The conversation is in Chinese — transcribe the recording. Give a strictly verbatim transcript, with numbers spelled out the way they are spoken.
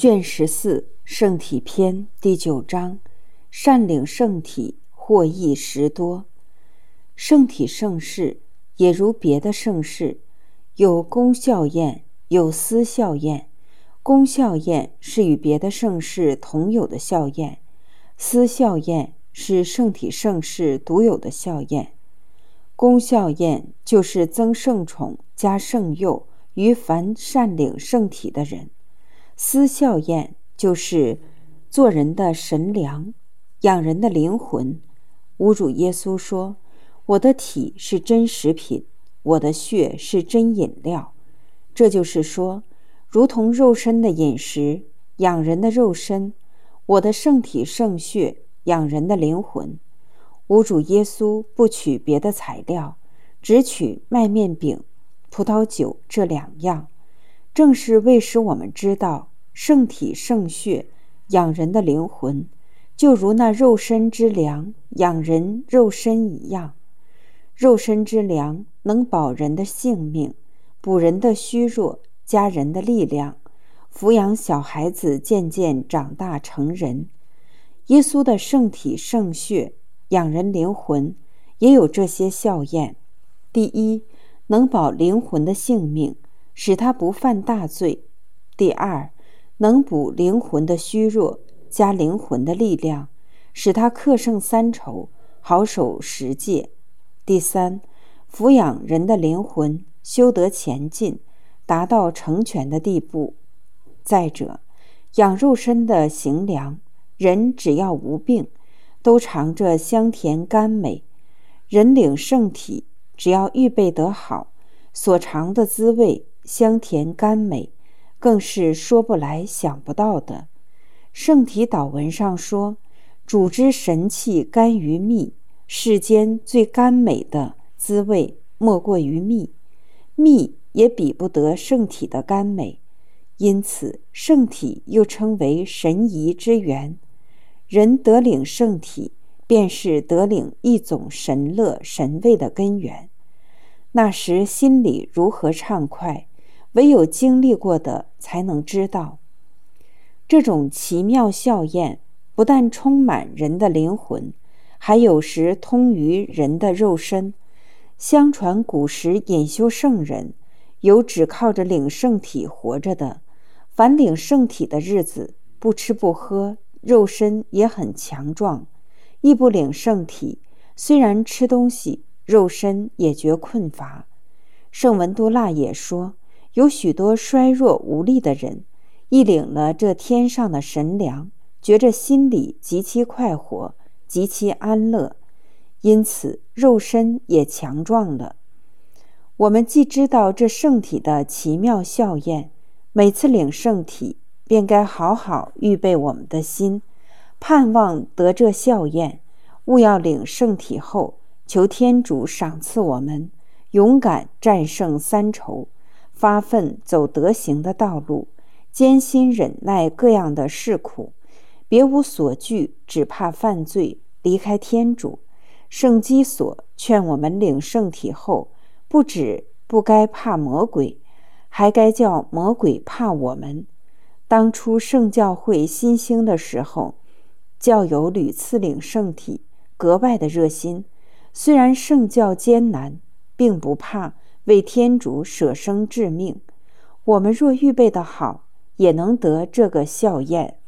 卷十四圣体篇第九章，善领圣体，获益实多。圣体圣事也如别的圣事，有功效验，有私效验。功效验是与别的圣事同有的效验，私效验是圣体圣事独有的效验。功效验就是增圣宠加圣佑于凡善领圣体的人，私效验就是做人的神粮，养人的灵魂。吾主耶稣说，我的体是真食品，我的血是真饮料。这就是说，如同肉身的饮食养人的肉身，我的圣体圣血养人的灵魂。吾主耶稣不取别的材料，只取麦面饼、葡萄酒这两样，正是为使我们知道圣体圣血养人的灵魂，就如那肉身之粮养人肉身一样。肉身之粮能保人的性命，补人的虚弱，加人的力量，抚养小孩子渐渐长大成人。耶稣的圣体圣血养人灵魂也有这些效验。第一，能保灵魂的性命，使他不犯大罪。第二，能补灵魂的虚弱，加灵魂的力量，使他克胜三仇，好守十戒。第三，抚养人的灵魂，修得前进，达到成全的地步。再者，养肉身的行粮，人只要无病，都尝着香甜甘美。人领圣体，只要预备得好，所尝的滋味香甜甘美，更是说不来想不到的。圣体祷文上说，主之神气甘于蜜，世间最甘美的滋味莫过于蜜，蜜也比不得圣体的甘美，因此圣体又称为神怡之源。人得领圣体，便是得领一种神乐神味的根源。那时心里如何畅快，唯有经历过的才能知道。这种奇妙效验不但充满人的灵魂，还有时通于人的肉身。相传古时隐修圣人，有只靠着领圣体活着的，凡领圣体的日子，不吃不喝，肉身也很强壮；亦不领圣体，虽然吃东西，肉身也觉困乏。圣文都腊也说，有许多衰弱无力的人，一领了这天上的神粮，觉着心里极其快活，极其安乐，因此肉身也强壮了。我们既知道这圣体的奇妙效验，每次领圣体便该好好预备我们的心，盼望得这效验。务要领圣体后，求天主赏赐我们勇敢战胜三仇，发奋走德行的道路，艰辛忍耐各样的事苦，别无所惧，只怕犯罪，离开天主。圣基所劝我们领圣体后，不止不该怕魔鬼，还该叫魔鬼怕我们。当初圣教会新兴的时候，教友屡次领圣体，格外的热心。虽然圣教艰难，并不怕为天主舍生致命。我们若预备得好，也能得这个效验。